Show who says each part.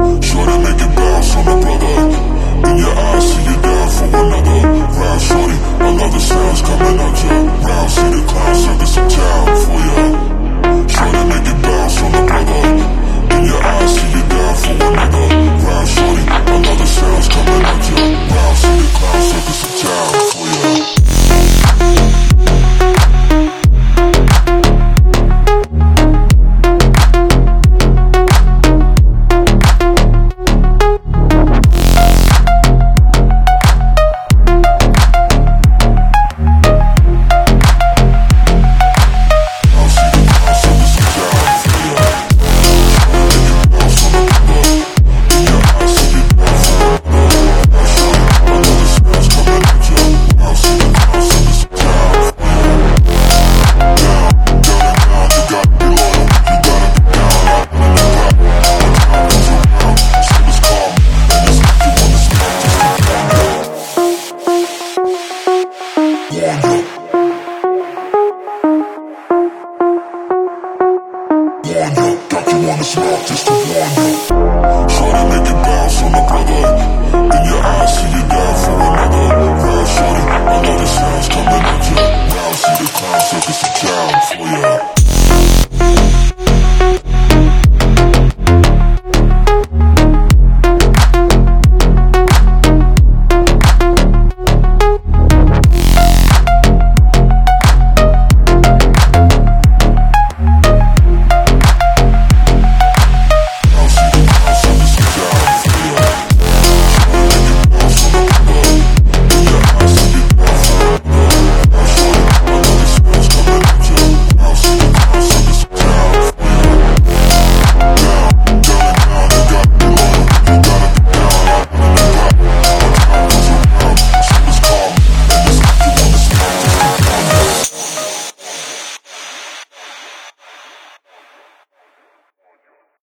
Speaker 1: Shorty make it bounce on the brother. In your eyes, see you down for another round, shorty. I love the sounds coming out your round. See the clown circus some town for ya. Shorty make it bounce on the brother. In your eyes, see you down for another round, shorty. I love the sounds coming out your round. See the clown circus some town for ya. Got you on the spot just to warn you.